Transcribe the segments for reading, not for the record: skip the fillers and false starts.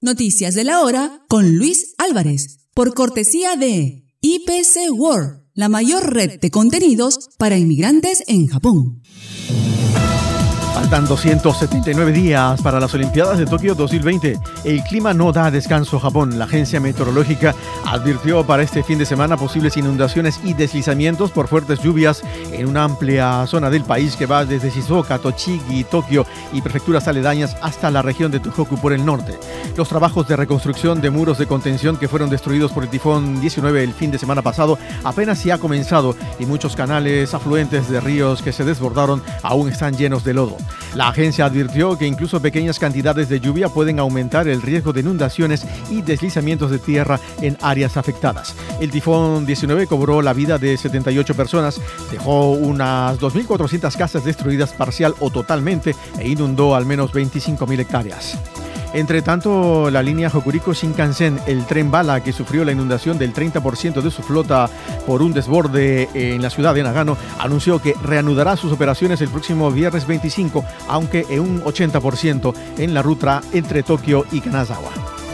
Noticias de la hora con Luis Álvarez, por cortesía de IPC World, la mayor red de contenidos para inmigrantes en Japón. Faltan 279 días para las Olimpiadas de Tokio 2020. El clima no da descanso a Japón. La agencia meteorológica advirtió para este fin de semana posibles inundaciones y deslizamientos por fuertes lluvias en una amplia zona del país que va desde Shizuoka, Tochigi, Tokio y prefecturas aledañas hasta la región de Tohoku por el norte. Los trabajos de reconstrucción de muros de contención que fueron destruidos por el tifón 19 el fin de semana pasado apenas se ha comenzado y muchos canales afluentes de ríos que se desbordaron aún están llenos de lodo. La agencia advirtió que incluso pequeñas cantidades de lluvia pueden aumentar el riesgo de inundaciones y deslizamientos de tierra en áreas afectadas. El tifón 19 cobró la vida de 78 personas, dejó unas 2.400 casas destruidas parcial o totalmente e inundó al menos 25.000 hectáreas. Entre tanto, la línea Hokuriku Shinkansen, el tren bala que sufrió la inundación del 30% de su flota por un desborde en la ciudad de Nagano, anunció que reanudará sus operaciones el próximo viernes 25, aunque en un 80% en la ruta entre Tokio y Kanazawa.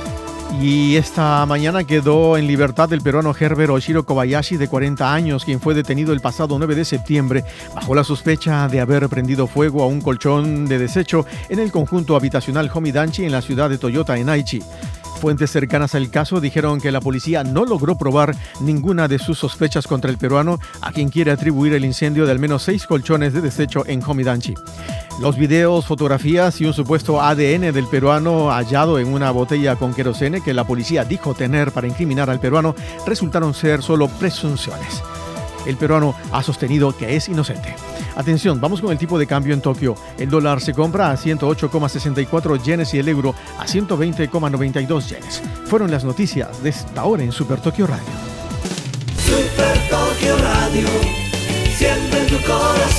Y esta mañana quedó en libertad el peruano Herbert Oshiro Kobayashi, de 40 años, quien fue detenido el pasado 9 de septiembre bajo la sospecha de haber prendido fuego a un colchón de desecho en el conjunto habitacional Homidanchi en la ciudad de Toyota, en Aichi. Fuentes cercanas al caso dijeron que la policía no logró probar ninguna de sus sospechas contra el peruano, a quien quiere atribuir el incendio de al menos 6 colchones de desecho en Homidanchi. Los videos, fotografías y un supuesto ADN del peruano hallado en una botella con querosene que la policía dijo tener para incriminar al peruano resultaron ser solo presunciones. El peruano ha sostenido que es inocente. Atención, vamos con el tipo de cambio en Tokio. El dólar se compra a 108,64 yenes y el euro a 120,92 yenes. Fueron las noticias de esta hora en Super Tokio Radio. Super Tokio Radio, siempre en tu corazón.